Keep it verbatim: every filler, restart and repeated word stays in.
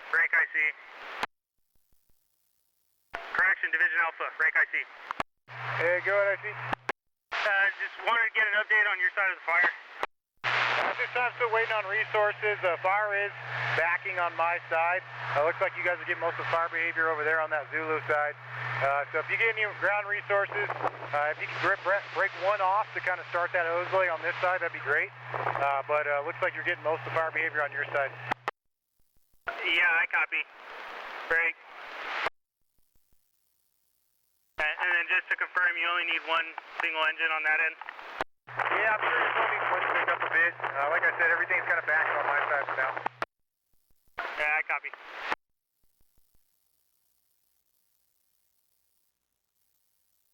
Break I C. Correction, Division Alpha, break I C. Hey, go ahead, I see. Uh, just wanted to get an update on your side of the fire. At this time, still waiting on resources. The uh, fire is backing on my side. Uh, looks like you guys are getting most of the fire behavior over there on that Zulu side. Uh, so if you get any ground resources, uh, if you can break, break one off to kind of start that hose lay on this side, that'd be great. Uh, but uh, looks like you're getting most of the fire behavior on your side. Yeah, I copy. Break. And then just to confirm, you only need one single engine on that end? Yeah, I'm sure it's only one to pick up a bit. Uh, like I said, everything's kind of back on my side for now. Yeah, I copy.